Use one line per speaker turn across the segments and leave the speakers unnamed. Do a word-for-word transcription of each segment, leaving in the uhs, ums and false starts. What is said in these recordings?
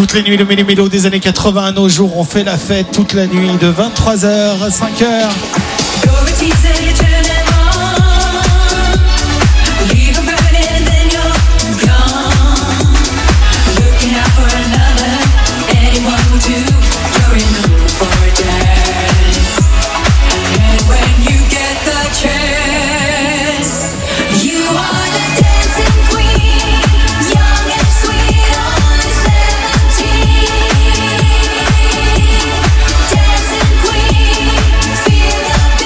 toutes les nuits, le méli-mélo des années quatre-vingts à nos jours. On fait la fête toute la nuit de vingt-trois heures à cinq heures.
Feel the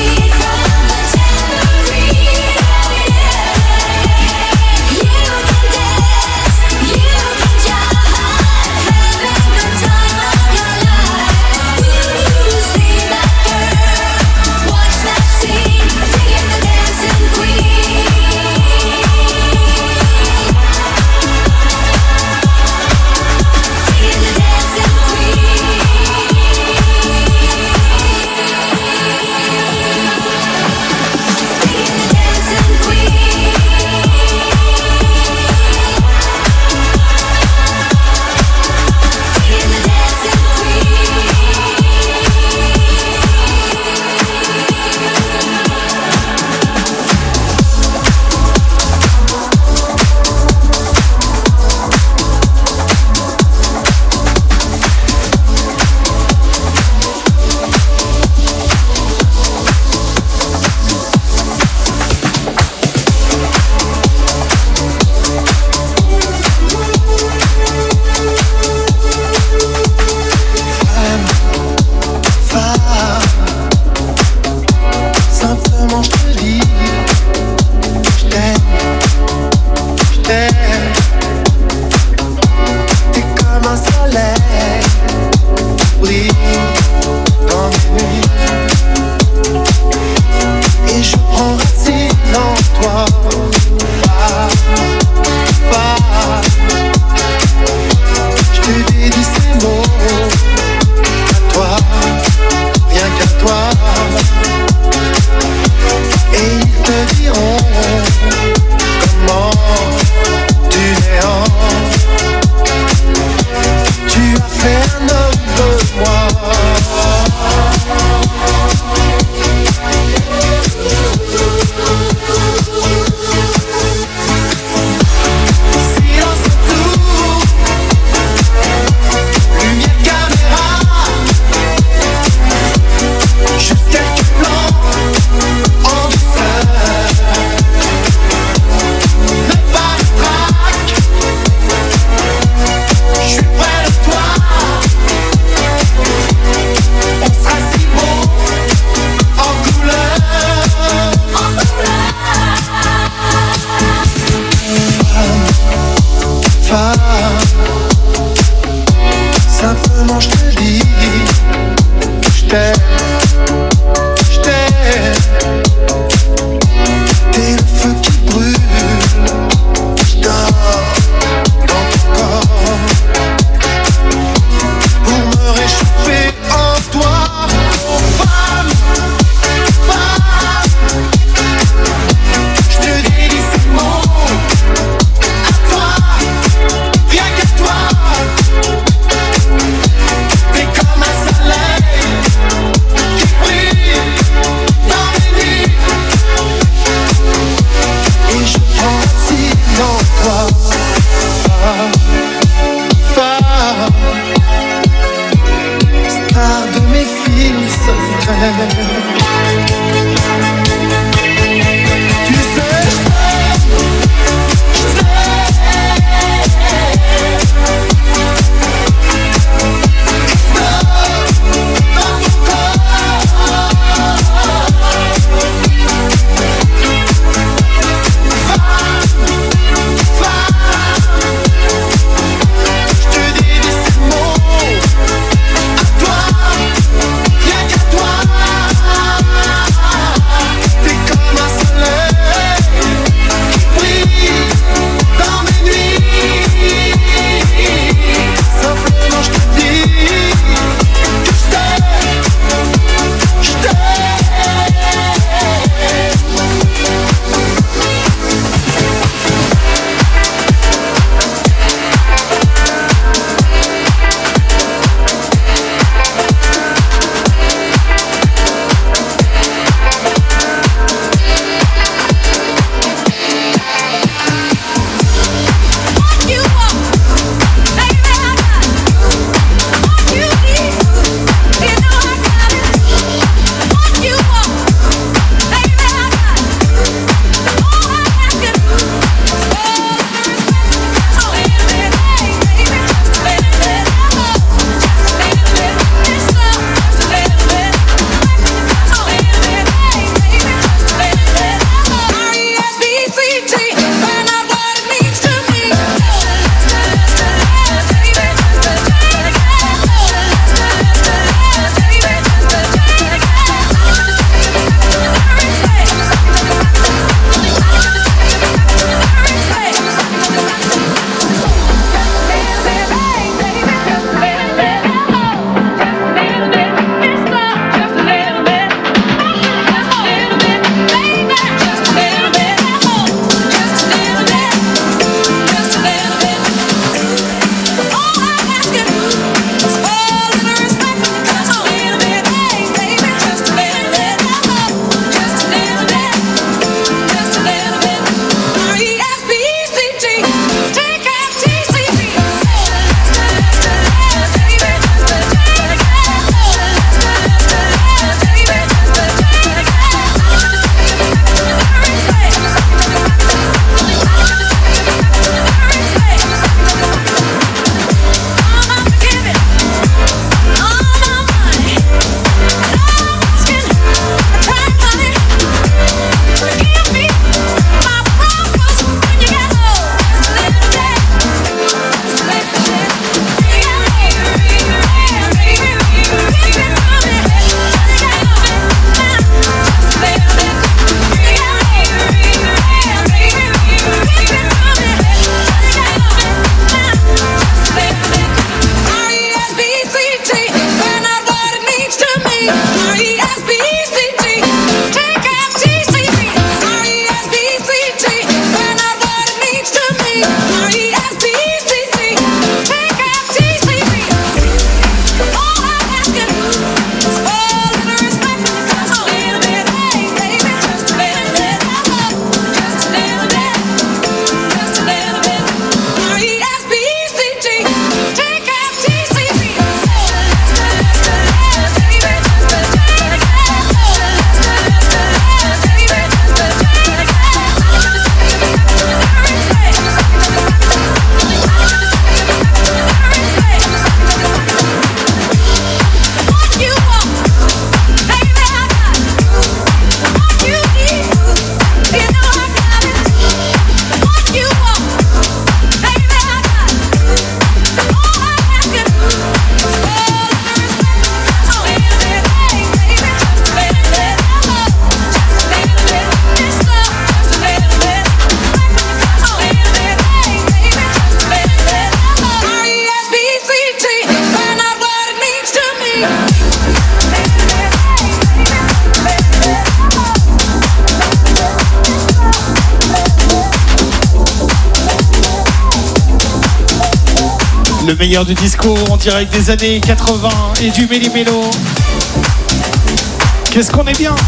Le meilleur du disco en direct des années quatre-vingts et du méli-mélo. Qu'est-ce qu'on est bien.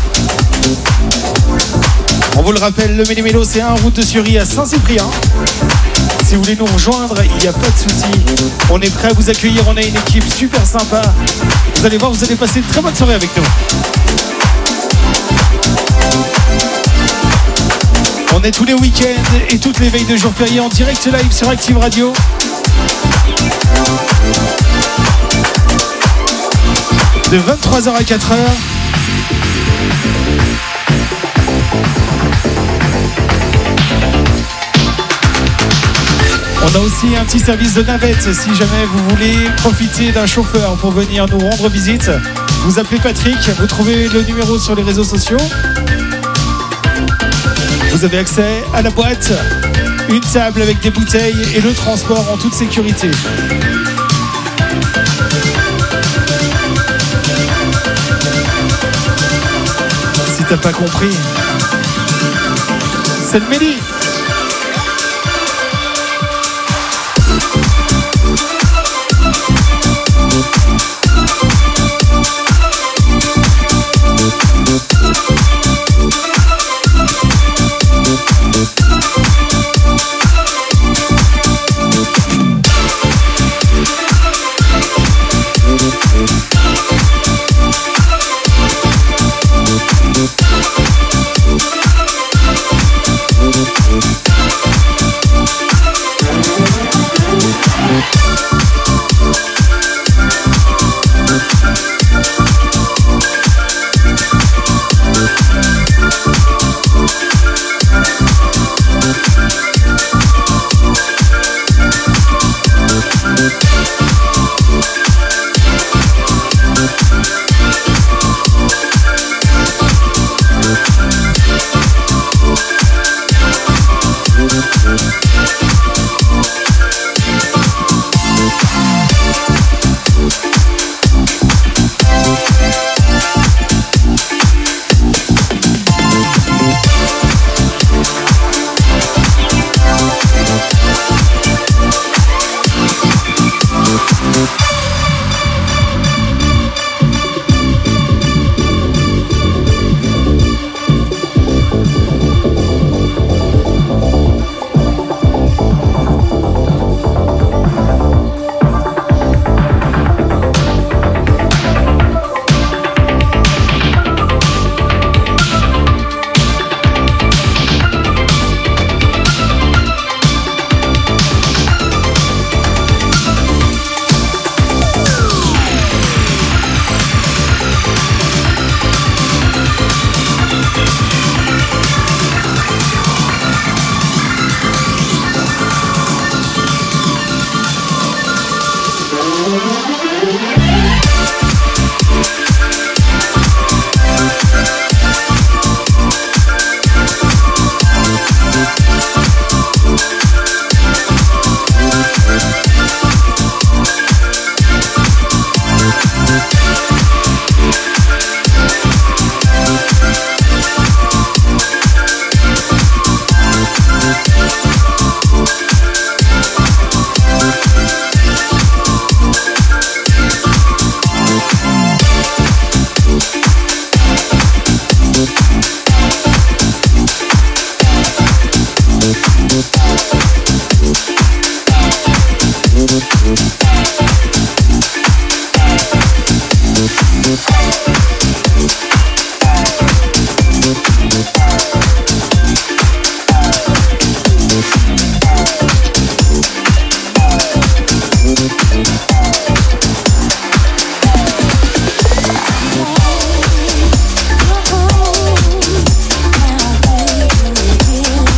On vous le rappelle, le méli-mélo, c'est un route de Sury à Saint-Cyprien. Si vous voulez nous rejoindre, il n'y a pas de souci. On est prêt à vous accueillir, on a une équipe super sympa. Vous allez voir, vous allez passer une très bonne soirée avec nous. On est tous les week-ends et toutes les veilles de jours fériés en direct live sur Active Radio. De vingt-trois heures à quatre heures. On a aussi un petit service de navette si jamais vous voulez profiter d'un chauffeur pour venir nous rendre visite. Vous appelez Patrick, vous trouvez le numéro sur les réseaux sociaux. Vous avez accès à la boîte, une table avec des bouteilles et le transport en toute sécurité. Si t'as pas compris, c'est le Méli.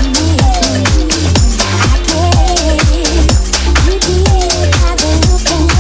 Thank you.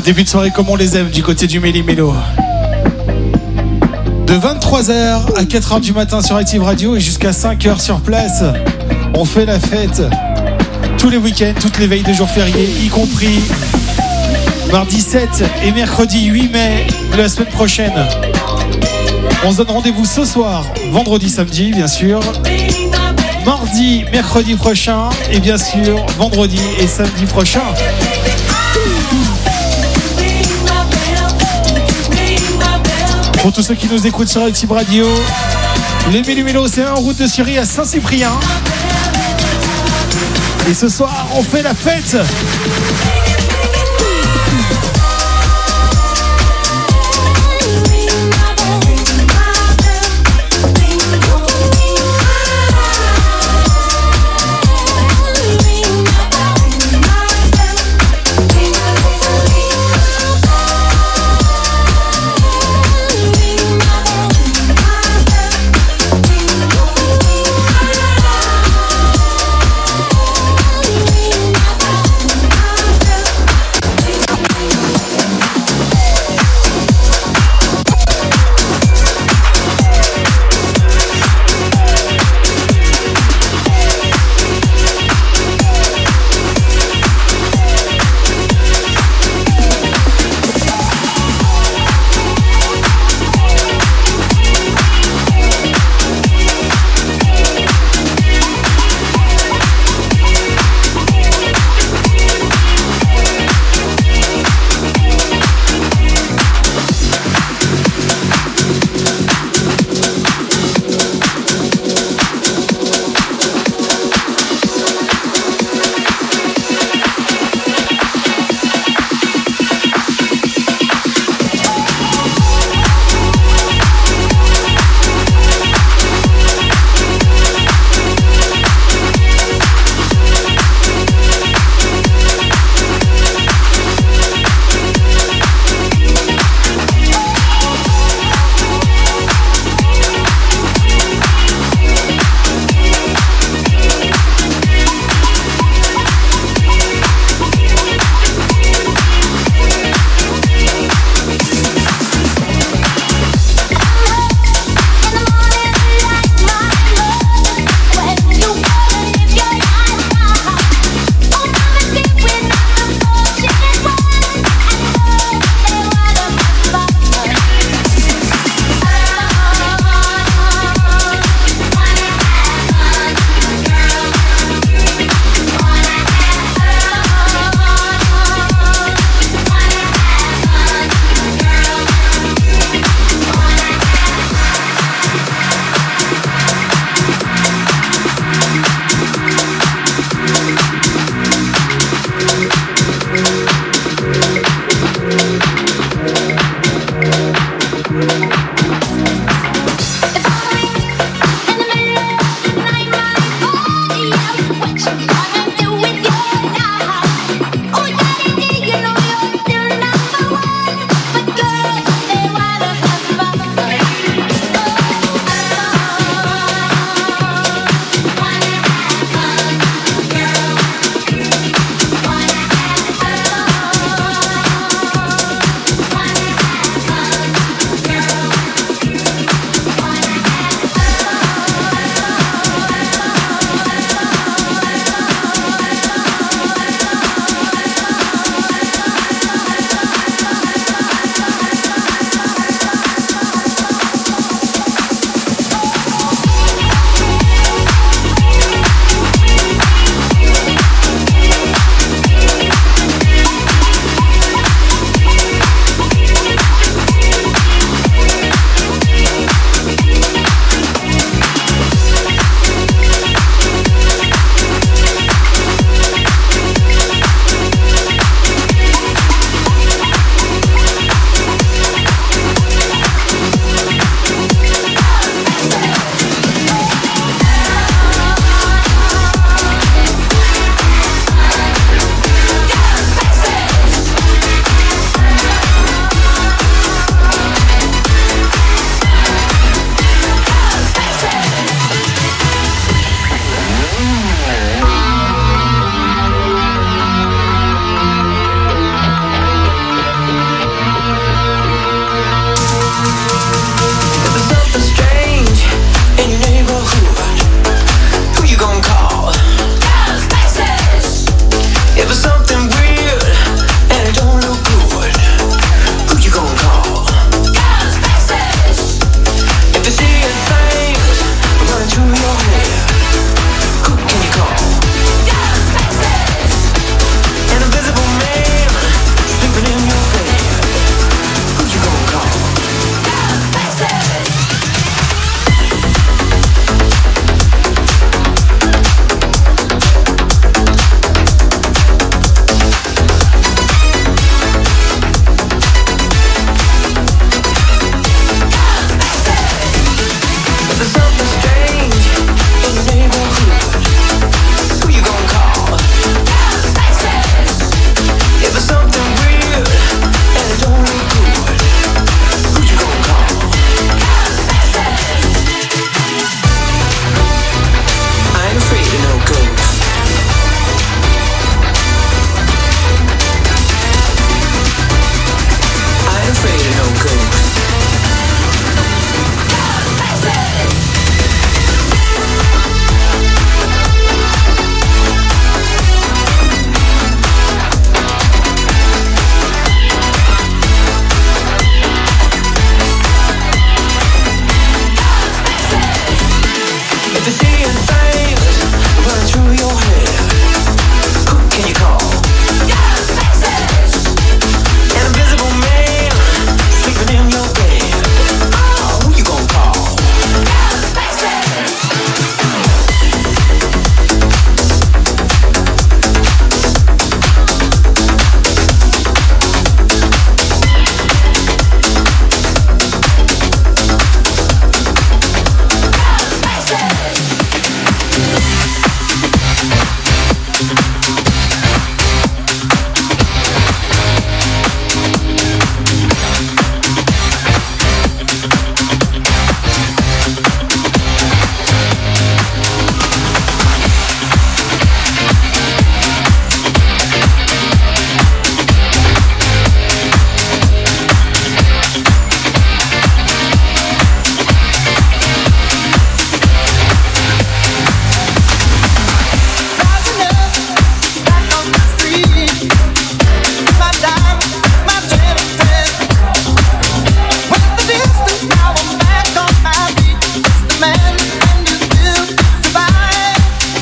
Début de soirée comme on les aime du côté du Méli-Mélo. De vingt-trois heures à quatre heures du matin sur Active Radio et jusqu'à cinq heures sur place. On fait la fête tous les week-ends, toutes les veilles de jours fériés, y compris mardi sept et mercredi huit mai de la semaine prochaine. On se donne rendez-vous ce soir, vendredi, samedi bien sûr, mardi, mercredi prochain et bien sûr vendredi et samedi prochain. Pour tous ceux qui nous écoutent sur Active Radio, les Méli-Mélo, c'est en route de Sury à Saint-Cyprien. Et ce soir, on fait la fête.
Bye.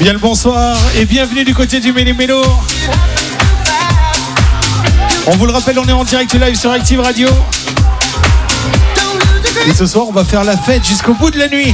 Bien le bonsoir et bienvenue du côté du Méli Mélo. On vous le rappelle, on est en direct live sur Active Radio. Et ce soir, on va faire la fête jusqu'au bout de la nuit.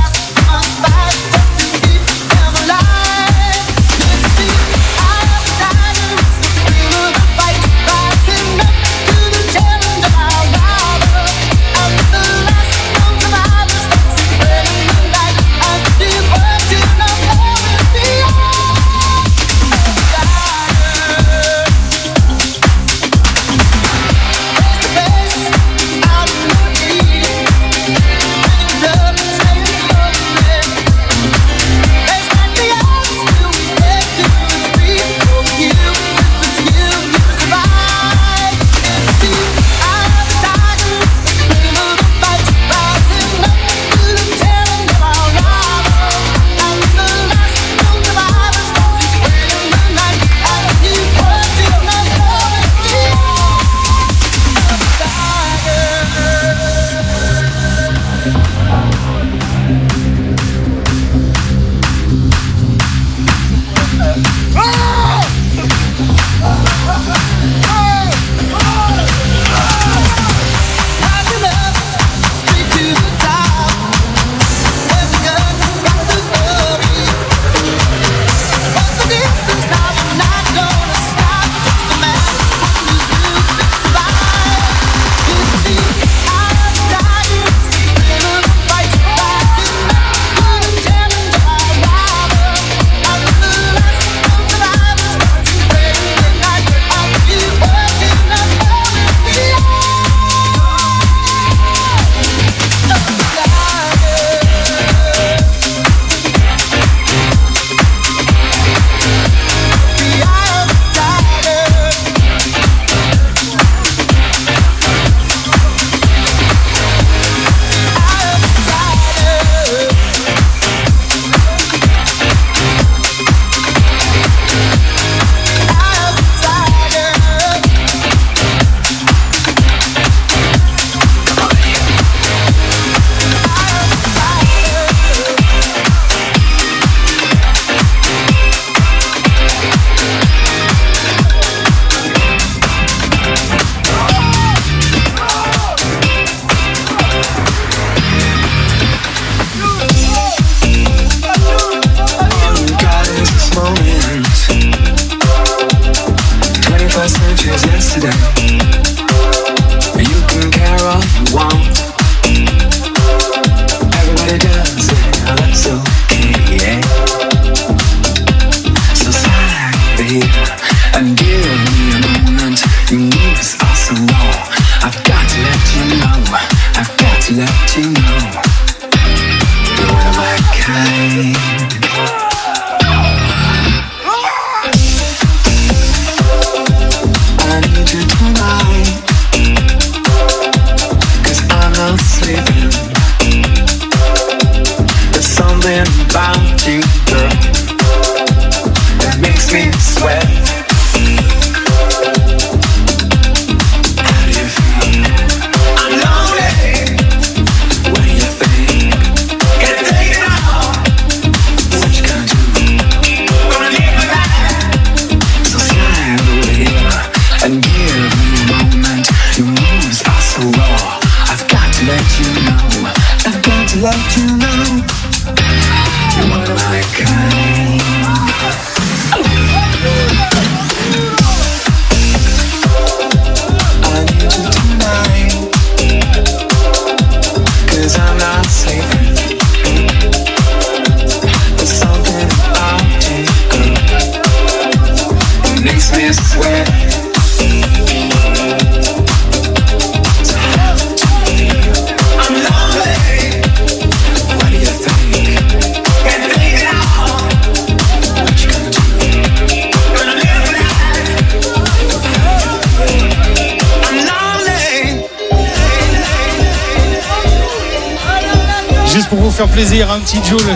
Juste pour vous faire plaisir, un petit Joule.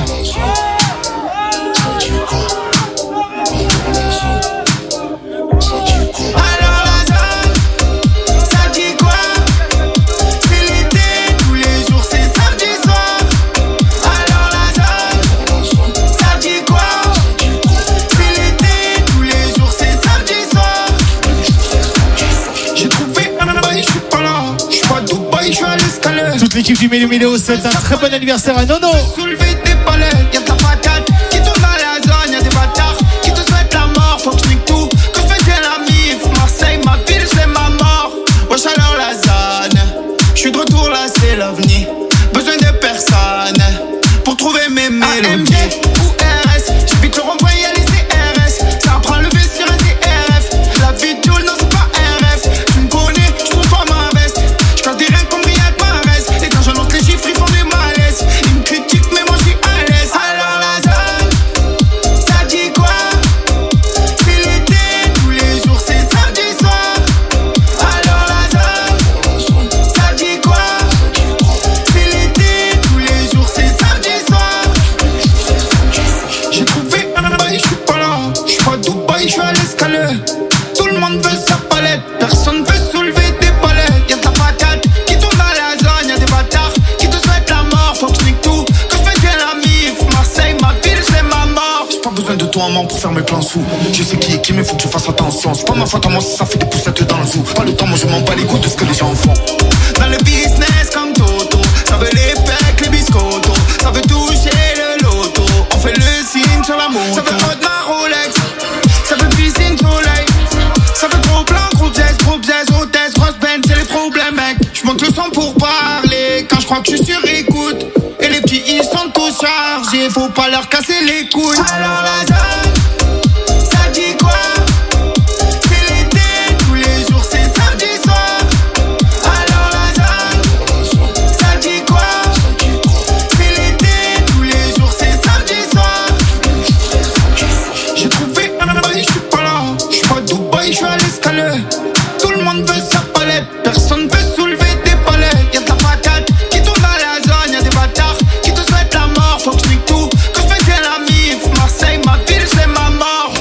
Toute l'équipe du Mélo Mélo souhaite un très bon anniversaire à Nono.
Soulever tes palettes, y'a ta patate qui tourne dans la zone, y'a des bâtards qui te souhaitent la mort, faut que je nique tout. Que je fais bien la mif, Marseille, ma ville, c'est ma mort. Wesh alors la zone, je suis de retour là, c'est l'avenir. Besoin de personne pour trouver mes mélodies. A M G ou R S, j'habite le rond-point, y'a les C R S. Ça apprend le V sur un C R F. La vie de Jules, non c'est pas un rêve. Tu me connais, j'trouve pas ma veste. J'casse des reins comme Riyad Mahrez. Et quand j'annonce les chiffres, ils font du malaise. Ils me critiquent, mais moi j'suis à l'aise. Alors la zone, ça dit quoi? C'est l'été, tous les jours c'est samedi soir. Alors la zone, ça dit quoi? C'est l'été, tous les jours c'est samedi soir. J'ai trouvé un bail, j'suis pas là. J'suis pas à Dubaï, j'suis à l'escalier. Tout le monde veut sa palette, personne veut soulever des palettes. Y'a de la patate qui tourne dans la zone, y'a des bâtards qui te souhaitent la mort. Faut que je nique tout, que je fais bien la mif. Marseille, ma ville, c'est ma mort. J'ai pas besoin de toi maman pour faire mes plans sous. Je sais qui est qui, mais faut que tu fasses attention. C'est pas ma faute à moi si ça fait des poussettes dans le zoo. Pas le temps, moi je m'en bats les couilles de ce que les gens font. Dans le business comme Toto, ça veut les pecs, les biscottos. Ça veut toucher le loto, on fait le signe sur la moto. Ça veut mode ma Rolex, ça veut piscine soleil. Ça veut gros plan, gros jazz, gros jazz, hôtesse, grosse band, c'est les problèmes mec. J'monte le son pour parler, quand j'crois que j'suis sur écoute. Et les petits ils sont tous chargés, faut pas leur casser les couilles. Alors la zone, ça dit quoi? C'est l'été, tous les jours c'est samedi soir. Alors la zone, ça dit quoi? C'est l'été, tous les jours c'est samedi soir. J'ai trouvé un bail, j'suis pas là. J'suis pas à Dubaï, j'suis à l'escalier. Tout le monde veut sa palette, personne veut soulever des palettes. Y'a de la patate qui tourne dans la zone, y'a des bâtards qui te souhaitent la mort. Faut que je nique tout, que je fais bien la mif. Marseille, ma ville, c'est ma mort.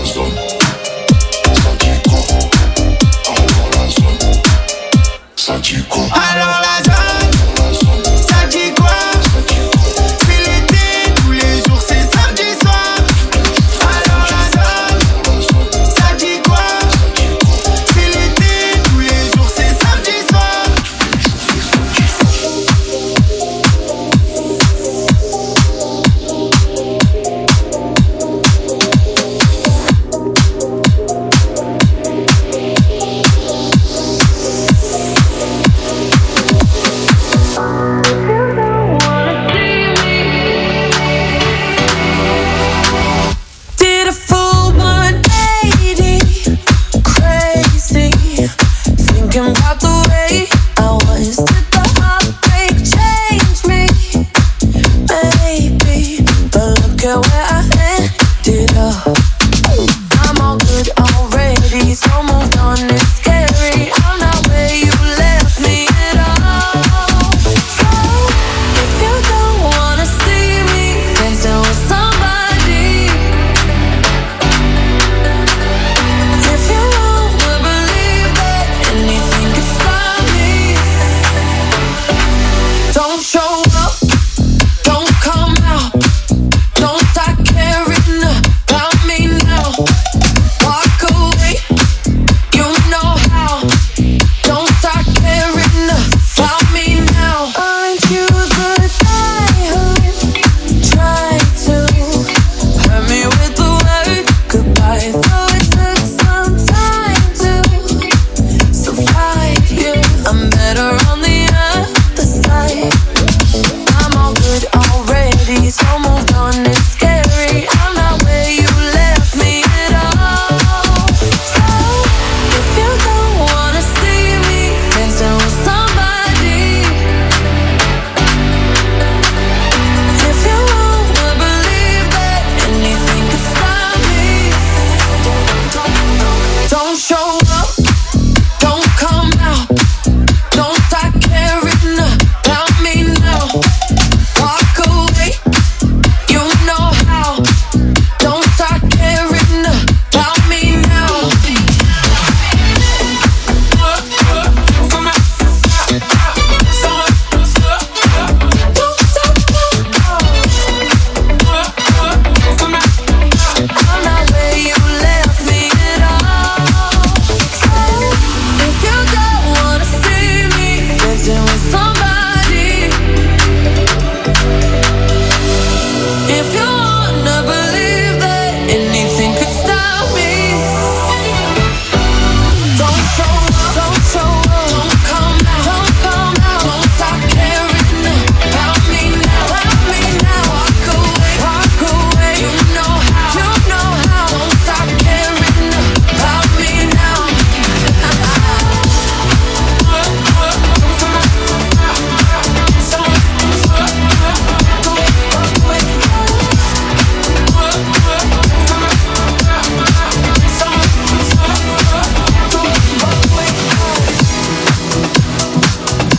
Alors la zone, ça dit quoi? C'est l'été, tous les jours c'est samedi soir. Alors la zone, ça dit quoi? C'est l'été, tous les jours c'est samedi soir.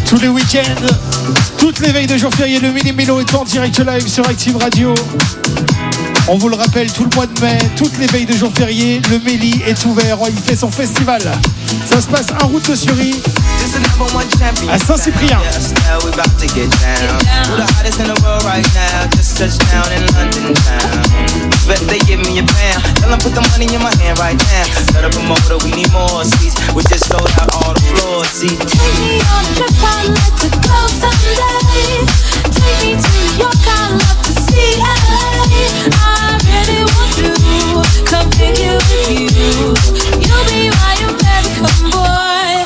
Tous les week-ends, toutes les veilles de jour férié, le Mini Mélo est en direct live sur Active Radio. On vous le rappelle, tout le mois de mai, toutes les veilles de jour férié, le Méli est ouvert, il fait son festival. Ça se passe en route de Sury, à Saint-Cyprien.
I really want to come pick you with you. You'll be my American boy.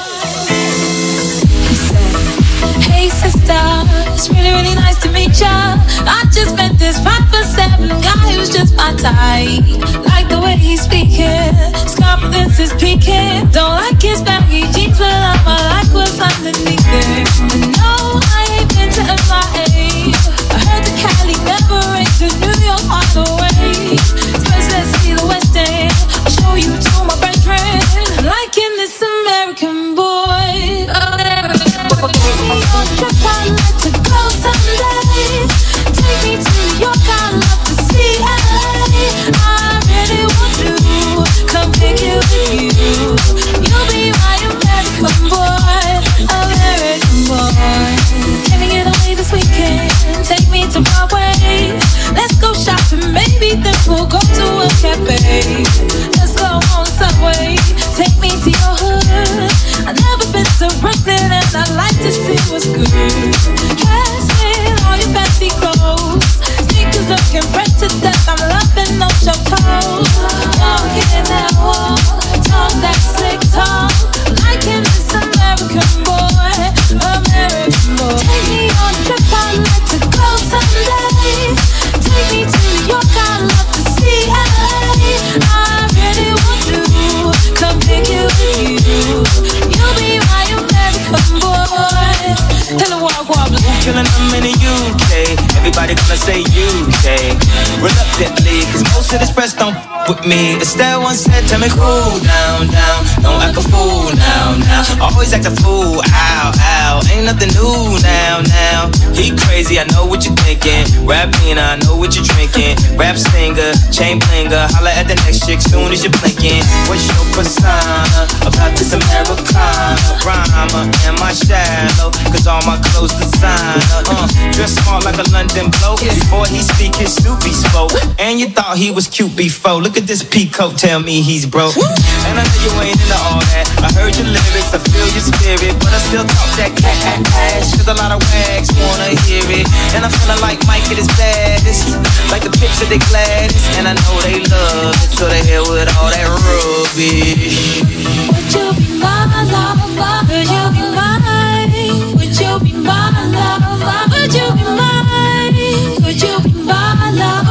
He said, hey sister, it's really, really nice to meet ya. I just met this five foot seven guy who's just my type. Like the way he's speaking, his confidence is peaking. Don't like his baggy jeans, but I'ma like what's underneath it. No, I ain't been to M I A. I heard the Cali never rains to New York all the way. First let's see the West End, I'll show you to my brethren. Liking this American boy. Take me on a trip, I'd like to go someday. Take me to New York, I'd love to see L A. I really want to come pick you with you. You'll be my American boy, American boy. Can we get away this weekend? Take me to Broadway. Let's go shopping, maybe then we'll go to a cafe. Let's go on Subway. Take me to your hood. I've never been to Brooklyn and I'd like to see what's good. Dress in all your fancy clothes. Sneakers looking fresh to death. I'm loving those show toes. Walking that wall, talk that slick talk. Liking this American boy, American boy. Take me on a trip, I'd like to go someday. Take me to New York, I'd love to see L A. I really want to come pick you with you. You'll be my American boy. Hello, walk, walk.
Killing them in the U K. Everybody gonna say U K. Reluctantly, cause most of this press don't f- with me. Estelle once said, tell me cool down, down. Don't act a fool now, now. Always act a fool, ow, ow. Ain't nothing new now, now. He crazy, I know what you're thinking. Rap Nina, I know what you're drinking. Rap singer, chain blinger. Holla at the next chick soon as you're blinking. What's your persona about this Americana? Rhymer, am I shallow? Cause all my clothes designer. Uh, dress smart like a London bloke. Before he speak, his Snoopy spoke. And you thought he was cute before. Look at this peacoat, tell me he's broke. And I know you ain't into all that. I heard your lyrics, I feel your spirit. But I still talk that cash. Cause a lot of wags wanna hear it. And I'm feeling like Mike at his baddest. Like the pips of the Gladys. And I know they love it. So they hell with all that rubbish.
Would you be my lover? Would you be mine? Would you be my lover? Would you be mine? Would you be my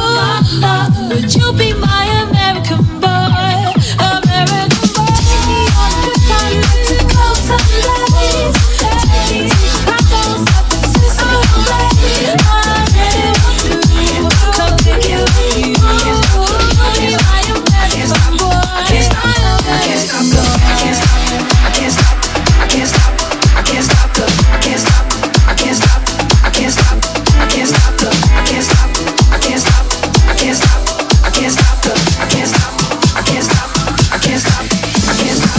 lover? Would you be my American boy? American boy. Take me on a trip, I'd like to go someday. Take me to Chicago, San Francisco, L A. I really want to come pick you with you. You'll be my American boy. I can't stop, I can't stop, I can't stop, I can't stop, I can't stop, I can't stop, I can't stop, I can't stop, I can't stop, I can't stop, I can't stop, I can't stop, I can't stop, I can't stop, I can't stop, I can't stop, I can't stop, I can't stop.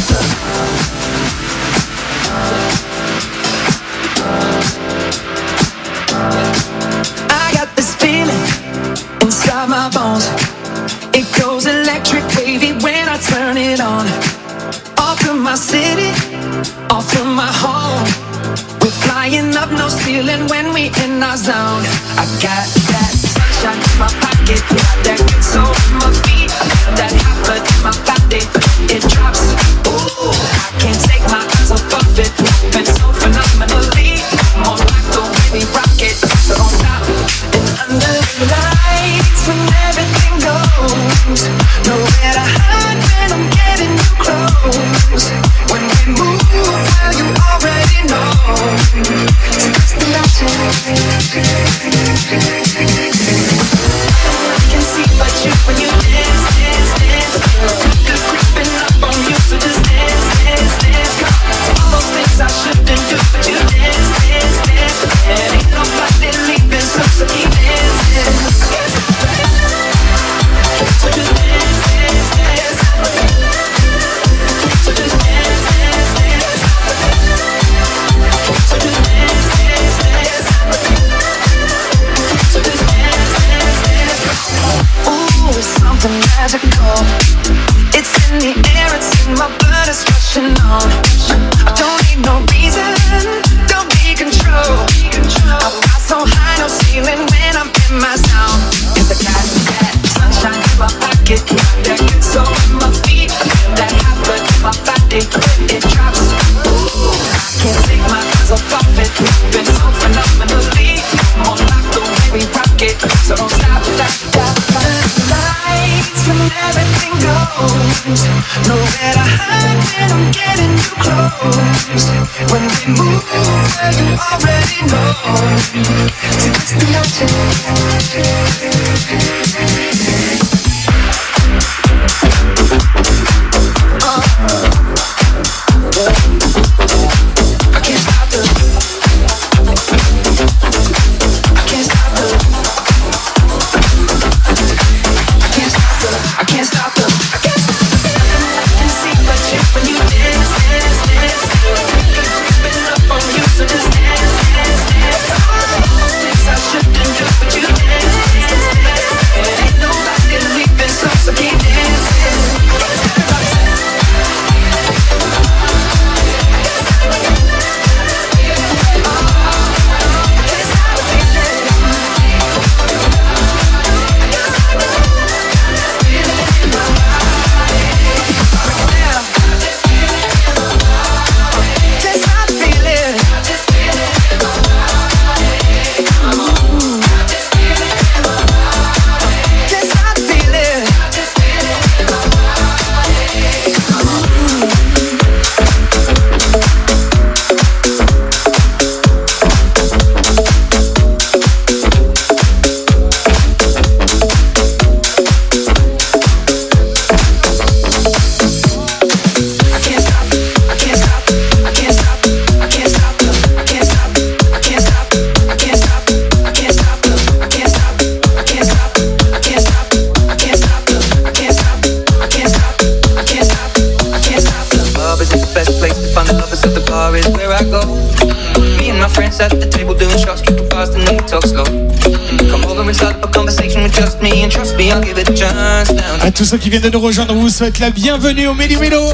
I got this feeling inside my bones. It goes electric wavy when I turn it on. Off from my city, off from my home. We're flying up, no ceiling when we in our zone. I got that sunshine in my pocket, got that good soul in my feet. I feel that hot blood in my body, it drops. Ooh, I can't take my eyes off of it. Moving so phenomenally, more like the way we rock it. So don't stop. And under the lights, when everything goes, nowhere to hide when I'm getting you close. When we move, well you already know. So it's the magic. I can see but you when you dance, dance, dance. Just creeping up on you. knows. Nowhere to hide when I'm getting too close. When we move, well, you already know. So it's the notion.
À tous ceux qui viennent de nous rejoindre, on vous souhaite la bienvenue au Meli Melo.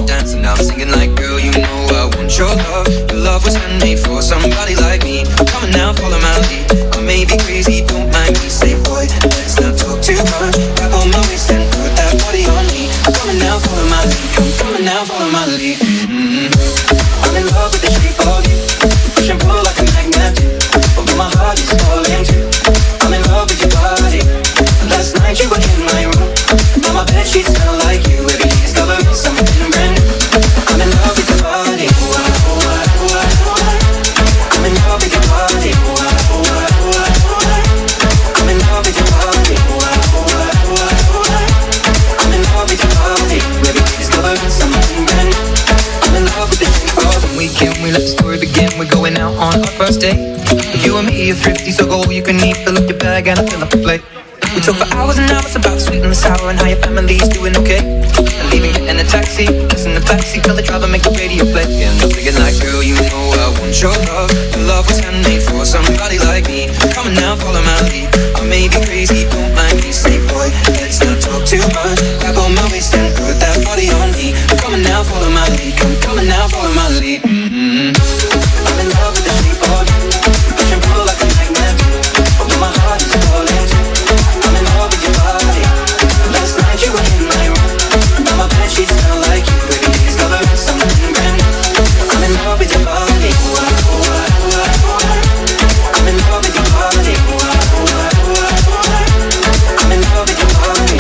And I fill up the plate. We talk for hours and hours about sweet and sour and how your family's doing okay. And leaving it in a taxi, just in the backseat, tell the driver make the radio play. And I'm thinking like, girl, you know I want your love. Your love was handmade for somebody like me. Come on now, follow my lead. I may be crazy, don't mind me. Say, boy, let's not talk too much. Grab on my waist and put that body on me. Come on now, follow my lead. Come, come on now, follow my lead. Mm-hmm. I'm in love with the shape of you. Push and pull like a magnet. Although my heart is falling too. I'm in love with your body. Last night you were in my room. Now my bed sheets smell like you. Baby, discovered something brand new. I'm in love with your body. I'm in love with your body. I'm in love with your body.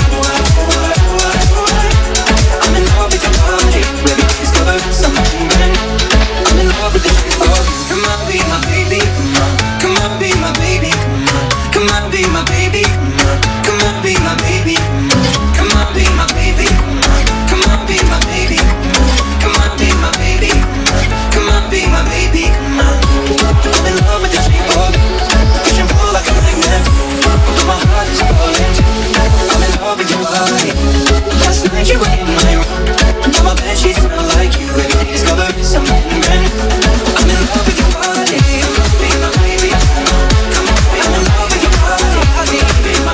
I'm in love with your body. Baby, discovered something brand new. I'm in love with the shape of you. Come on, be my baby. Come on, come on, be my baby. Come on, be my baby. Come on, be my baby. Come on, be my baby. Come on, be my baby. Come on, be my baby. Come on, be my baby. Come on. I'm in love with the shape of you. Push and pull like a magnet. Although my heart is falling too. I'm in love with your body. Last night you were in my room. Now my bed sheets smell like you. Every day discovered something brand new. I'm in love with your body. Be my baby. Come on, I'm in love with your body. Be my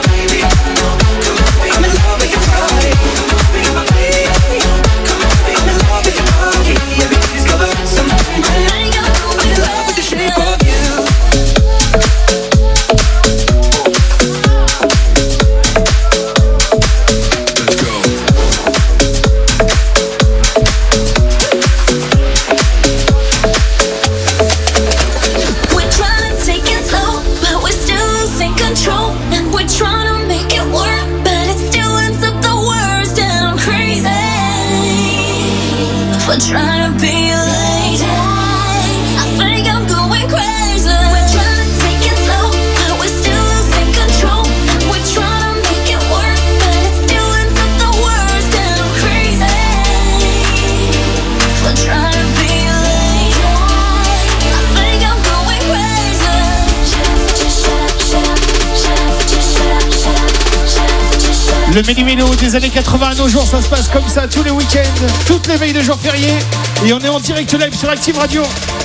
Le Méli-Mélo des années quatre-vingts à nos jours, ça se passe comme ça tous les week-ends, toutes les veilles de jours fériés. Et on est en direct live sur Active Radio.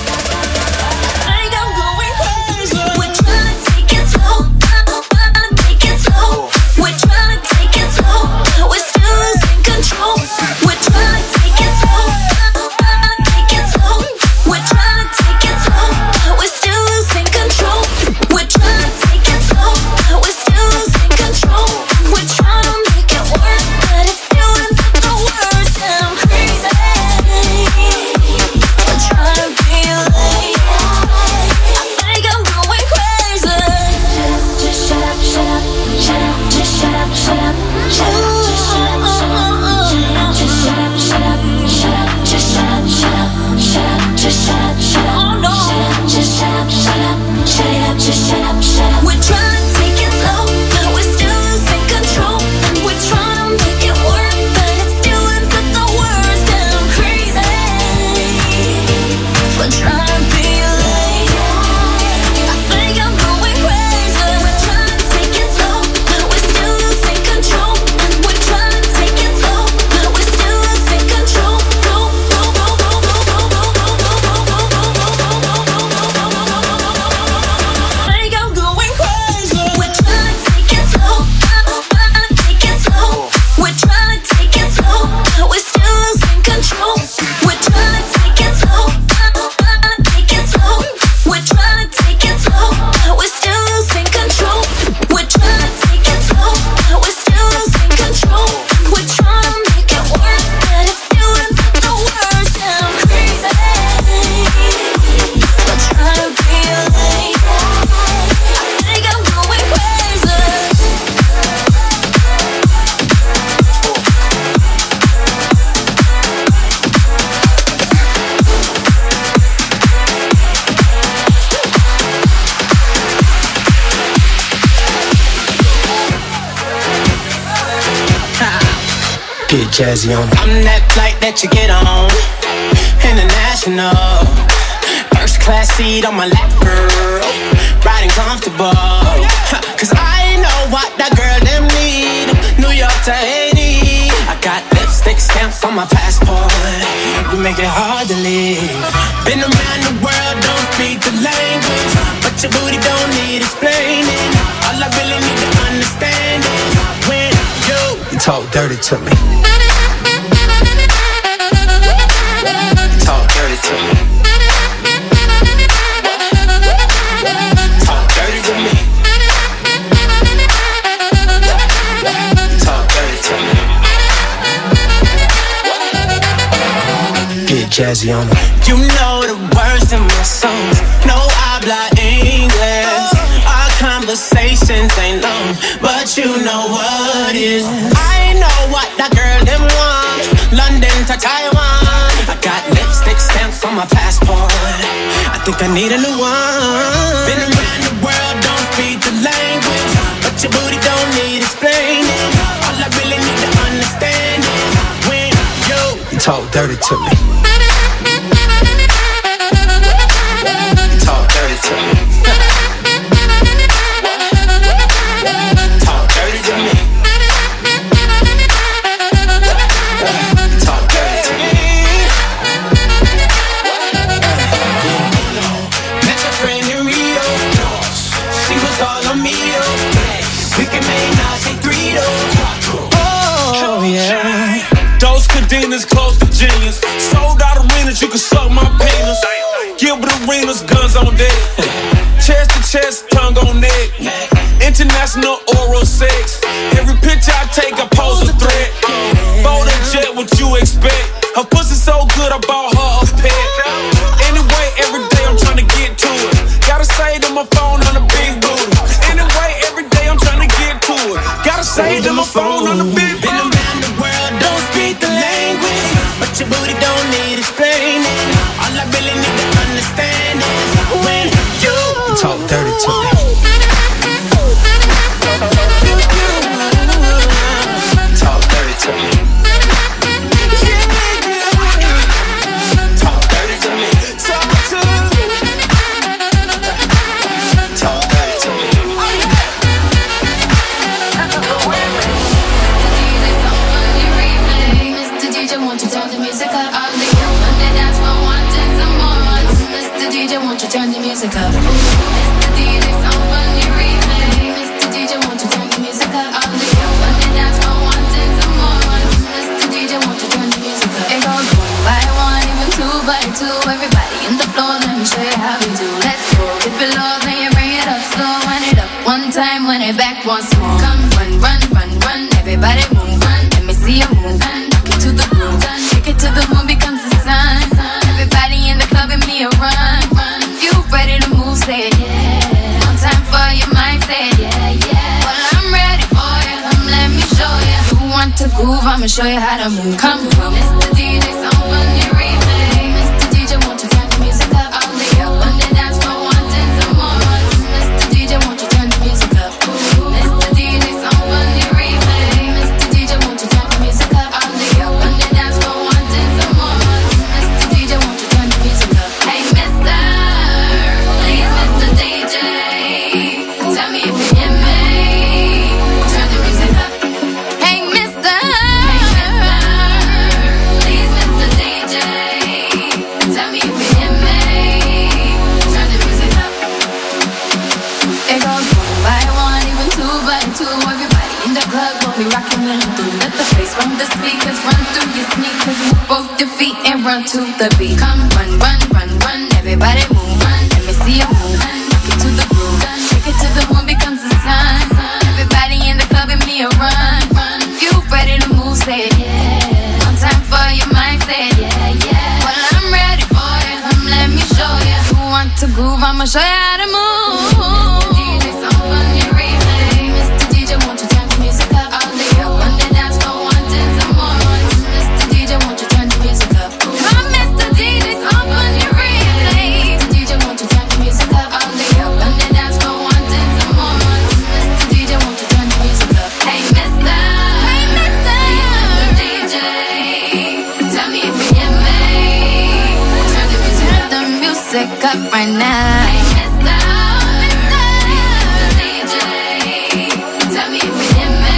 Get jazzy on.
I'm that flight that you get on, international. First class seat on my lap, girl. Riding comfortable. Cause I know what that girl them need. New York to Haiti. I got lipstick stamps on my passport. You make it hard to leave. Been around the world, don't speak the language, but your booty don't need explaining. All I really need to understand is when you,
you talk dirty to me.
Talk dirty to me. Talk dirty to me. Talk dirty to me.
Get jazzy on me.
You know the words in my songs. No habla English. Our conversations ain't long, but you know what is. I know what that girl them want. London to Taiwan. I got lipstick stamps on my passport. I think I need a new one. Been around the world, don't speak the language, but your booty don't need explaining. All I really need to understand is when you,
you talk dirty to me.
Talk dirty to me. Talk dirty to me. Talk dirty to me. Met your friend in Rio. She was all on me. We can make Nazi three though. Oh yeah.
Those cadenas close to genius. Sold out arenas, you can suck my penis. Gilbert Arenas, guns on deck. Chest to chest, tongue on neck. International oral sex. Every picture I take, I pose a threat. Bold and jet, what you expect? Her pussy so good, I bought her a pet. Anyway, every day I'm trying to get to it. Gotta say to my phone on the big booty. Anyway, every day I'm trying to get to it. Gotta say to my phone on the big booty.
Been around the world, don't speak the language, but your booty don't need explaining. All I really need to understand is when you,
you talk dirty to me.
Talk dirty to me. Talk dirty to me. Talk to me. Talk dirty to me.
Mister D J, somebody replay. Mister D J, won't you turn the music up? All the girls on the dance floor wanting some more. Mister D J, won't you turn the music up? It goes one by one, even two by two. Everybody in the floor, let me show you how we do. Let's go. Dip it low, then you bring it up slow. Wind it up one time, wind it back once more. Come run, run, run, run. Everybody move, run. Let me see you move. Rock it to the groove, take it to the moon becomes the sun. Everybody in the club and me a run. If you ready to move, say it, yeah. One time for your mind, say it, yeah, yeah. Well, I'm ready for you, come let me show you. You want to groove, I'ma show you how to move. Come, come, Mister D J, somebody replay. Mister D J, won't you turn the music up? All the girls on the dance floor wanting some more. Mister D J, won't you turn the music up? Mister D J, somebody replay. Mister D J, won't you turn the music up? All the girls on the dance floor wanting some more. Mister D J, won't you turn the music up? Hey, Mister, please, Mister D J, tell me if you hear me. Turn the music up. Hey, Mister, please, Mister D J, tell me if you hear me. Turn the music up. It goes one by one, even two by two. Everybody in the club will be rocking when I'm through. Let the bass from the speakers run through your sneakers. Move both your feet and run to the beat. Come run, run, run, run. Everybody move, run. Let me see you move. Rock it to the groove, take it to the moon becomes the sun. Everybody in the club and me a run. If you ready to move, say it, yeah. One time for your mind, say it, yeah, yeah. Well, I'm ready for you, come let me show you. You want to groove, I'ma show you how to move. Mister D J, somebody replay. Mister D J, won't you turn the music up? All the girls on the dance floor wanting some more. Mister D J, won't you turn the music up? Come, Mister D J, somebody replay. Mister D J, won't you turn the music up? All the girls on the dance floor wanting some more. Mister D J, won't you turn the music up? Hey, Mister, hey, Mister, Mister D J, tell me if you hear me. Turn the music up, the music up right now. Hey, Mister, Mister D J, tell me if you hear me.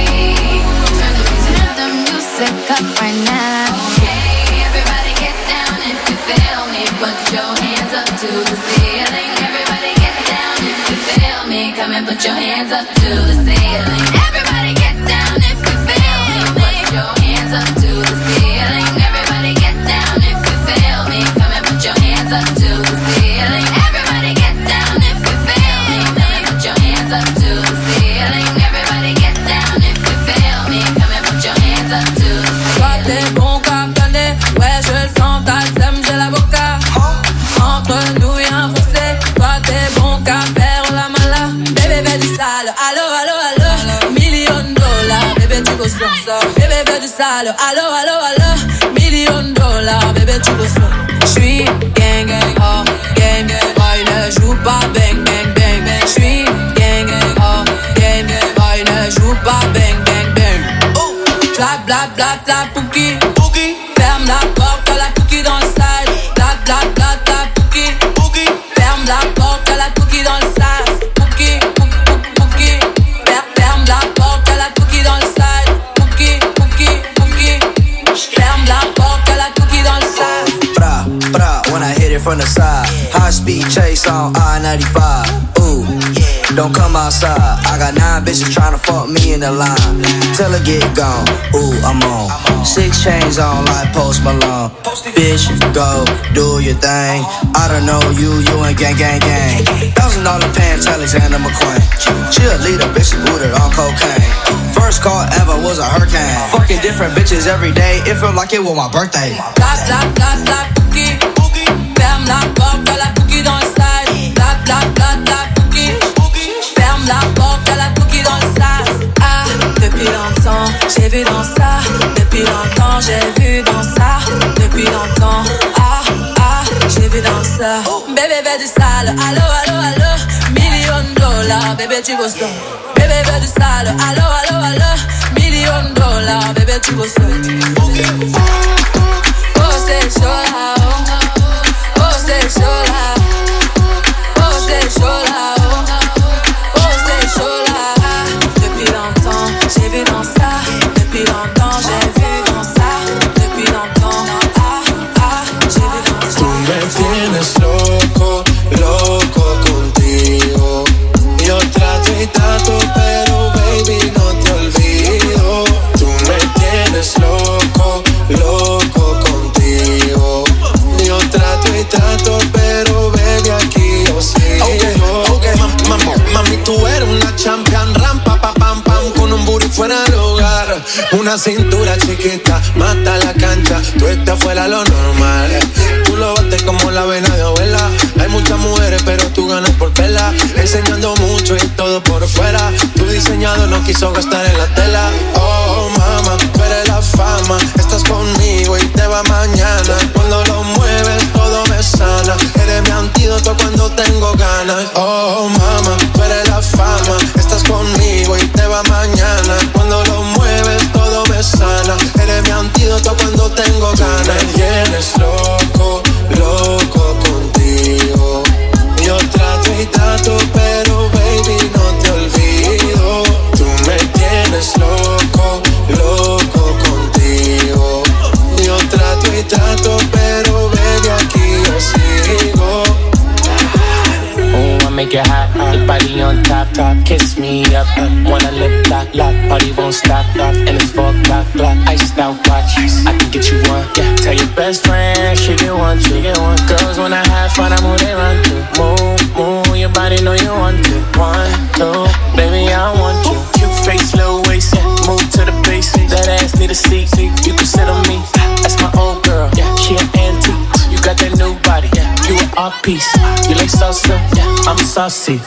Turn the music up, the music up right now. Okay, everybody get down if you feel me. Put your hands up to the ceiling. Everybody get down if you feel me. Come and put your hands up to the ceiling. Everybody get down if you feel me. Put your hands up to the ceiling. Everybody get down if you feel me. Come and put your hands up to the ceiling. Everybody get down if you feel me. Come and put your hands up to the ceiling. Everybody get down if you feel me. Come and put your hands up to the ceiling.
Toi t'es bon comme connais, ouais je le sens, t'as le seum, j'ai l'avocat. Entre nous y'a un fossé, toi t'es bon qu'à faire la mala. Bébé fais du sale, allo allo allo, million de dollars, bébé tu veux ça. Bébé fais du sale, allo allo allo, million de dollars, bébé tu veux ça. J'suis gang gang, oh gang gang, boy ne joue pas bang bang bang bang. J'suis gang gang, oh gang gang, boy ne joue pas bang bang bang. Bla bla bla bla pouki, ferme la porte, à la pouki dans le side. Bla bla bla bla pouki, ferme la porte, à la pouki dans le side. Pouki, pouki, pouki, ferme la porte, à la pouki dans le side. Pouki, pouki, pouki, ferme la porte, à la pouki dans le side.
Bra, bra, when I hit it from the side. High speed chase on I ninety-five. Ooh, don't come outside. I got nine bitches tryna fuck me in the line. Till I get gone, ooh, I'm on. Six chains on like Post Malone. Bitch, go, do your thing. I don't know you, you ain't gang, gang, gang. Thousand dollar pants, Alexander McQueen. Cheerleader, bitch, booted on cocaine. First call ever was a hurricane. Fucking different bitches every day, it felt like it was my birthday.
Bla bla bla bla pouki, ferme la porte, à la pouki dans le side. Bla bla bla bla pouki, ferme la porte, à la pouki dans le side. Ah, depuis longtemps, j'ai vu dans ça. Depuis longtemps, j'ai vu dans ça. Depuis longtemps, ah, ah, j'ai vu dans ça. Bébé veut du sale, allo, allo, allo. Million de dollars, bébé tu veux ça. Bébé veut du sale, allo, allo, allo. Million de dollars, bébé tu veux ça. Oh c'est chaud là, oh. Oh c'est chaud là. Oh c'est chaud là, oh. Oh c'est chaud là. Depuis longtemps, j'ai vu dans ça. Depuis longtemps, j'ai vu dans ça. Depuis longtemps, ah, ah, j'ai vu dans ça.
Tú me tienes loco, loco Una cintura chiquita, mata la cancha. Tú estás fuera lo normal. Tú lo bates como la vena de abuela. Hay muchas mujeres, pero tú ganas por pela. Enseñando mucho y todo por fuera. Tu diseñado no quiso gastar en la tela. Oh, mama, tú eres la fama. Estás conmigo y te va mañana. Cuando lo mueves, todo me sana. Eres mi antídoto cuando tengo ganas. Oh, mama, tú eres la fama. Estás conmigo y te va mañana. Cuando lo mueves, todo me sana. Eres mi antídoto cuando tengo ganas. Me tienes loco, loco contigo. Yo trato y trato, pero baby, no te olvido. Tú me tienes loco, loco contigo. Yo trato y trato, pero baby, aquí yo sigo.
Oh, I make it hot, your body on top, top. Kiss me up, up. Wanna lip lock, lock. Party won't stop, stop. And it's four o'clock, clock. Iced out watch, I can get you one. Yeah, tell your best friend she get one, she get one. Girls when I have fun, I'm who they run to. Move, move, your body know you want to. One, two, baby I want you. Cute face, little waist, yeah. Move to the base. That ass need a seat, you can sit on me. That's my old girl, yeah. She an antique. You got that new body, yeah. You an art piece. You like salsa, yeah. I'm saucy.